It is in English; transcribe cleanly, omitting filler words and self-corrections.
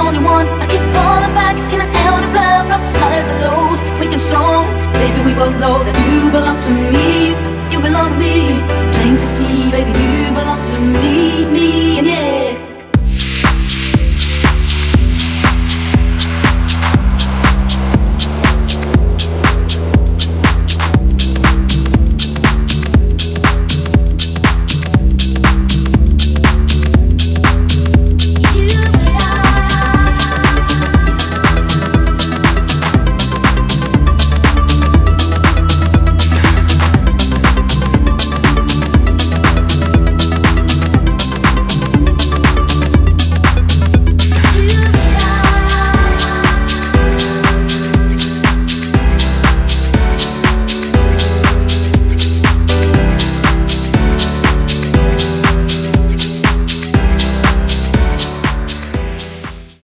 only one. I keep falling back in and out of love from highs and lows. Weak and strong, baby, we both know that you belong to me.